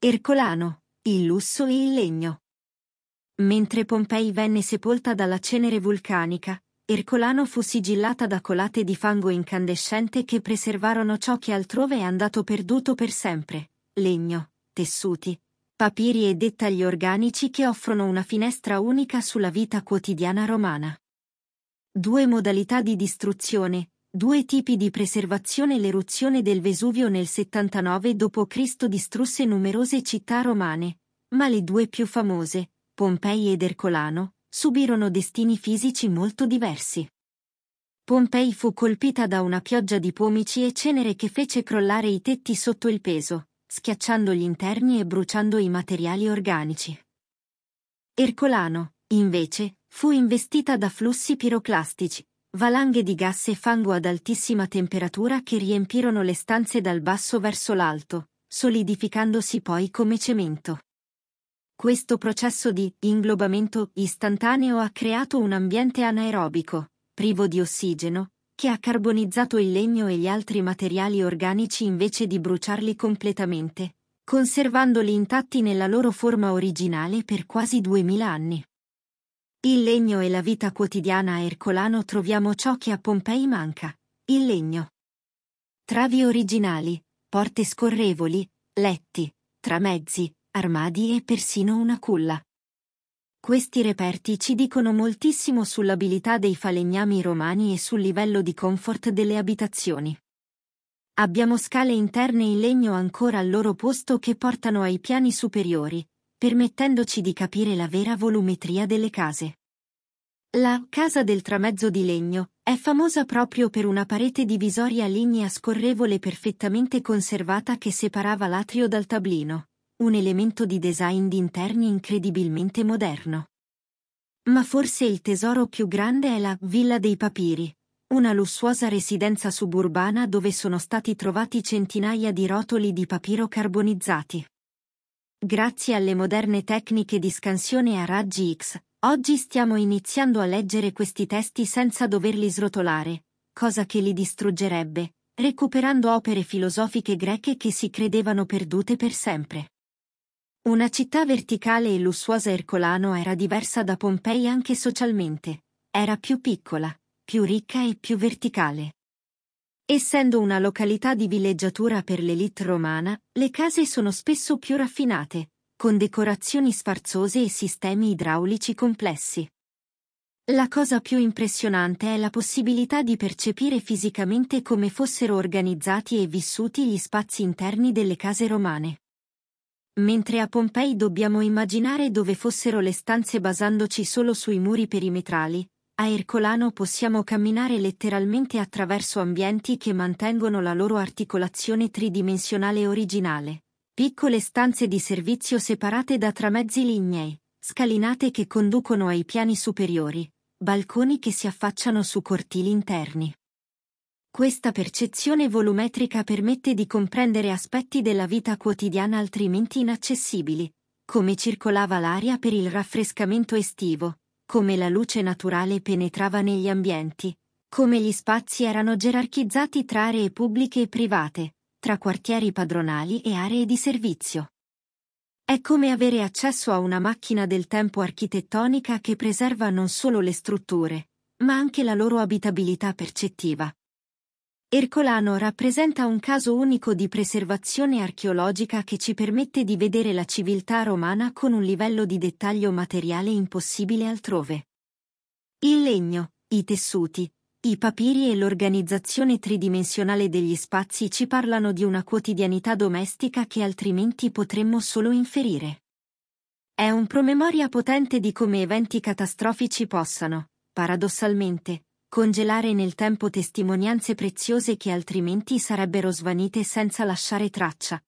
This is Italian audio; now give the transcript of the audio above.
Ercolano, il lusso e il legno. Mentre Pompei venne sepolta dalla cenere vulcanica, Ercolano fu sigillata da colate di fango incandescente che preservarono ciò che altrove è andato perduto per sempre: legno, tessuti, papiri e dettagli organici che offrono una finestra unica sulla vita quotidiana romana. Due modalità di distruzione, due tipi di preservazione. L'eruzione del Vesuvio nel 79 d.C. distrusse numerose città romane, ma le due più famose, Pompei ed Ercolano, subirono destini fisici molto diversi. Pompei fu colpita da una pioggia di pomici e cenere che fece crollare i tetti sotto il peso, schiacciando gli interni e bruciando i materiali organici. Ercolano, invece, fu investita da flussi piroclastici, valanghe di gas e fango ad altissima temperatura che riempirono le stanze dal basso verso l'alto, solidificandosi poi come cemento. Questo processo di inglobamento istantaneo ha creato un ambiente anaerobico, privo di ossigeno, che ha carbonizzato il legno e gli altri materiali organici invece di bruciarli completamente, conservandoli intatti nella loro forma originale per quasi 2000 anni. Il legno e la vita quotidiana a Ercolano. Troviamo ciò che a Pompei manca: il legno. Travi originali, porte scorrevoli, letti, tramezzi, armadi e persino una culla. Questi reperti ci dicono moltissimo sull'abilità dei falegnami romani e sul livello di comfort delle abitazioni. Abbiamo scale interne in legno ancora al loro posto che portano ai piani superiori, permettendoci di capire la vera volumetria delle case. La casa del tramezzo di legno è famosa proprio per una parete divisoria lignea scorrevole perfettamente conservata che separava l'atrio dal tablino, un elemento di design d'interni incredibilmente moderno. Ma forse il tesoro più grande è la Villa dei Papiri, una lussuosa residenza suburbana dove sono stati trovati centinaia di rotoli di papiro carbonizzati. Grazie alle moderne tecniche di scansione a raggi X, oggi stiamo iniziando a leggere questi testi senza doverli srotolare, cosa che li distruggerebbe, recuperando opere filosofiche greche che si credevano perdute per sempre. Una città verticale e lussuosa. Ercolano era diversa da Pompei anche socialmente, era più piccola, più ricca e più verticale. Essendo una località di villeggiatura per l'élite romana, le case sono spesso più raffinate, con decorazioni sfarzose e sistemi idraulici complessi. La cosa più impressionante è la possibilità di percepire fisicamente come fossero organizzati e vissuti gli spazi interni delle case romane. Mentre a Pompei dobbiamo immaginare dove fossero le stanze basandoci solo sui muri perimetrali, a Ercolano possiamo camminare letteralmente attraverso ambienti che mantengono la loro articolazione tridimensionale originale. Piccole stanze di servizio separate da tramezzi lignei, scalinate che conducono ai piani superiori, balconi che si affacciano su cortili interni. Questa percezione volumetrica permette di comprendere aspetti della vita quotidiana altrimenti inaccessibili, come circolava l'aria per il raffrescamento estivo, come la luce naturale penetrava negli ambienti, come gli spazi erano gerarchizzati tra aree pubbliche e private, tra quartieri padronali e aree di servizio. È come avere accesso a una macchina del tempo architettonica che preserva non solo le strutture, ma anche la loro abitabilità percettiva. Ercolano rappresenta un caso unico di preservazione archeologica che ci permette di vedere la civiltà romana con un livello di dettaglio materiale impossibile altrove. Il legno, i tessuti, i papiri e l'organizzazione tridimensionale degli spazi ci parlano di una quotidianità domestica che altrimenti potremmo solo inferire. È un promemoria potente di come eventi catastrofici possano, paradossalmente, congelare nel tempo testimonianze preziose che altrimenti sarebbero svanite senza lasciare traccia.